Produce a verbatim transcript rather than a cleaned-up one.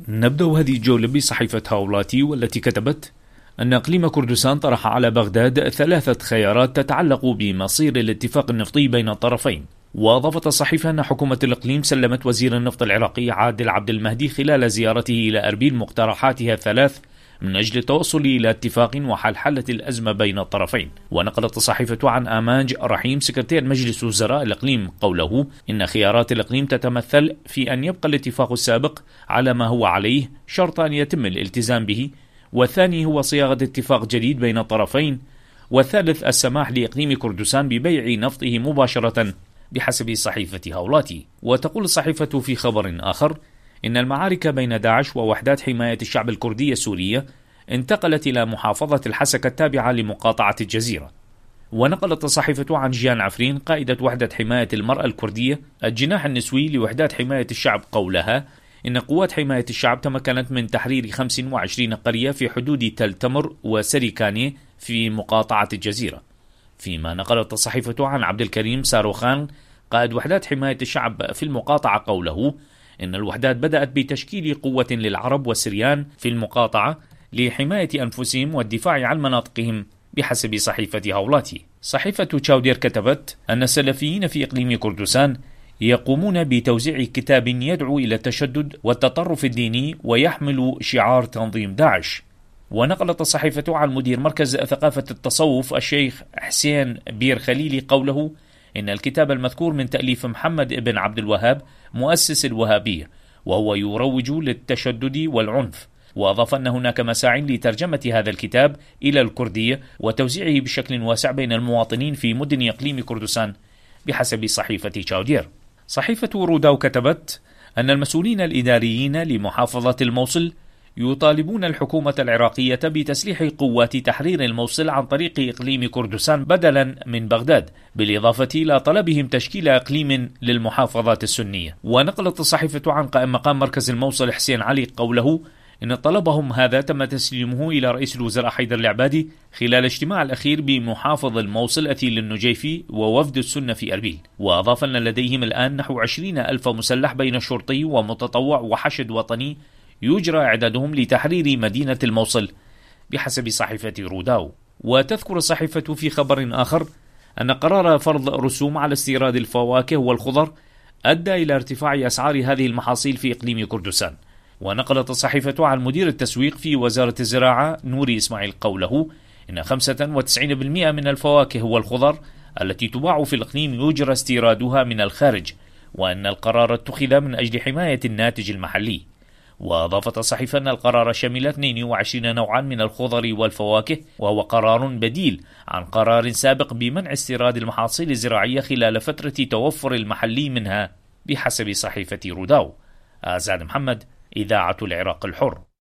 نبدأ هذه الجولة بصحيفة هاولاتي، والتي كتبت أن إقليم كردستان طرح على بغداد ثلاثة خيارات تتعلق بمصير الاتفاق النفطي بين الطرفين. وأضافت الصحيفة أن حكومة الإقليم سلمت وزير النفط العراقي عادل عبد المهدي خلال زيارته إلى أربيل مقترحاتها الثلاث من أجل التوصل إلى اتفاق وحلحلة الأزمة بين الطرفين. ونقلت الصحيفة عن آمانج رحيم سكرتير مجلس وزراء الإقليم قوله إن خيارات الإقليم تتمثل في أن يبقى الاتفاق السابق على ما هو عليه شرط أن يتم الالتزام به، والثاني هو صياغة اتفاق جديد بين الطرفين، والثالث السماح لإقليم كردستان ببيع نفطه مباشرة بحسب صحيفة هاولاتي. وتقول الصحيفة في خبر آخر إن المعارك بين داعش ووحدات حماية الشعب الكردية السورية انتقلت إلى محافظة الحسكة التابعة لمقاطعة الجزيرة. ونقلت الصحيفة عن جيان عفرين قائدة وحدة حماية المرأة الكردية الجناح النسوي لوحدات حماية الشعب قولها إن قوات حماية الشعب تمكنت من تحرير خمس وعشرين قرية في حدود تل تمر وسريكاني في مقاطعة الجزيرة. فيما نقلت الصحيفة عن عبد الكريم ساروخان قائد وحدات حماية الشعب في المقاطعة قوله إن الوحدات بدأت بتشكيل قوة للعرب والسريان في المقاطعة لحماية أنفسهم والدفاع عن مناطقهم بحسب صحيفة هاولاتي. صحيفة تشاودير كتبت أن السلفيين في إقليم كردستان يقومون بتوزيع كتاب يدعو إلى التشدد والتطرف الديني ويحمل شعار تنظيم داعش. ونقلت الصحيفة عن مدير مركز ثقافة التصوف الشيخ حسين بير خليلي قوله إن الكتاب المذكور من تأليف محمد بن عبد الوهاب مؤسس الوهابية، وهو يروج للتشدد والعنف. وأضاف أن هناك مساع لترجمة هذا الكتاب إلى الكردية وتوزيعه بشكل واسع بين المواطنين في مدن إقليم كردستان بحسب صحيفة شاودير. صحيفة روداو كتبت أن المسؤولين الإداريين لمحافظة الموصل يطالبون الحكومة العراقية بتسليح قوات تحرير الموصل عن طريق إقليم كردستان بدلا من بغداد، بالإضافة إلى طلبهم تشكيل إقليم للمحافظات السنية. ونقلت الصحيفة عن قائم مقام مركز الموصل حسين علي قوله إن طلبهم هذا تم تسليمه إلى رئيس الوزراء حيدر العبادي خلال الاجتماع الأخير بمحافظ الموصل أثيل النجيفي ووفد السنة في أربيل. وأضاف أن لديهم الآن نحو عشرين ألف مسلح بين شرطي ومتطوع وحشد وطني يجرى إعدادهم لتحرير مدينة الموصل بحسب صحيفة روداو. وتذكر الصحيفة في خبر آخر أن قرار فرض رسوم على استيراد الفواكه والخضر أدى إلى ارتفاع أسعار هذه المحاصيل في إقليم كردستان. ونقلت الصحيفة عن مدير التسويق في وزارة الزراعة نوري إسماعيل قوله إن خمسة وتسعين بالمئة من الفواكه والخضر التي تباع في الإقليم يجرى استيرادها من الخارج، وأن القرار اتخذ من أجل حماية الناتج المحلي. وأضافت الصحيفة أن القرار شمل اثنين وعشرين نوعا من الخضر والفواكه، وهو قرار بديل عن قرار سابق بمنع استيراد المحاصيل الزراعية خلال فترة توفر المحلي منها بحسب صحيفة روداو. آزاد محمد، إذاعة العراق الحر.